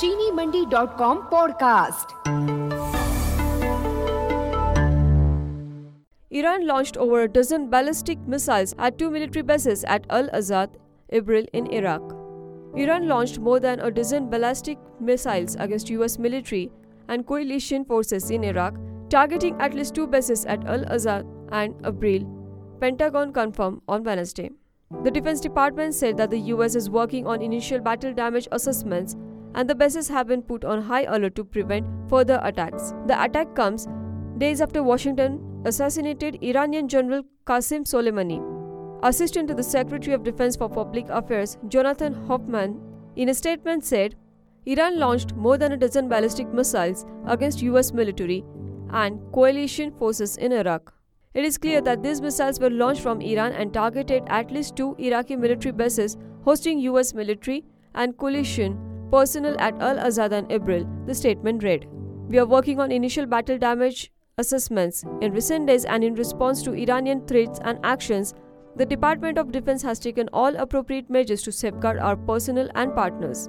ChiniMandi.com podcast. Iran launched over a dozen ballistic missiles at two military bases at Al-Azad, Ibril in Iraq. Iran launched more than a dozen ballistic missiles against US military and coalition forces in Iraq, targeting at least two bases at Al-Azad and Ibril, Pentagon confirmed on Wednesday. The Defense Department said that the US is working on initial battle damage assessments and the bases have been put on high alert to prevent further attacks. The attack comes days after Washington assassinated Iranian General Qasem Soleimani. Assistant to the Secretary of Defense for Public Affairs, Jonathan Hoffman, in a statement said, Iran launched more than a dozen ballistic missiles against US military and coalition forces in Iraq. It is clear that these missiles were launched from Iran and targeted at least two Iraqi military bases hosting US military and coalition personnel at Al-Azad and Ibril, the statement read. We are working on initial battle damage assessments. In recent days and in response to Iranian threats and actions, the Department of Defense has taken all appropriate measures to safeguard our personnel and partners.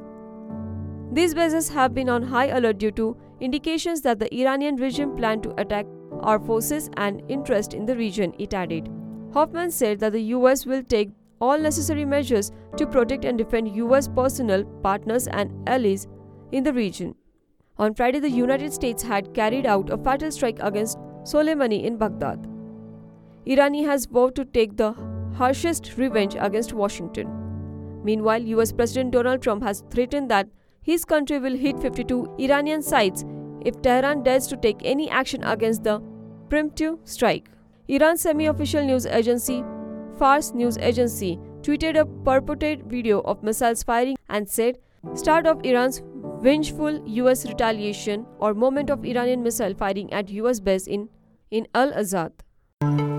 These bases have been on high alert due to indications that the Iranian regime planned to attack our forces and interest in the region, it added. Hoffman said that the US will take all necessary measures to protect and defend US personnel, partners and allies in the region. On Friday, the United States had carried out a fatal strike against Soleimani in Baghdad. Iran has vowed to take the harshest revenge against Washington. Meanwhile, US President Donald Trump has threatened that his country will hit 52 Iranian sites if Tehran dares to take any action against the preemptive strike. Iran's semi-official news agency, Fars News Agency, tweeted a purported video of missiles firing and said, "Start of Iran's vengeful US retaliation or moment of Iranian missile firing at US base in Al-Azad."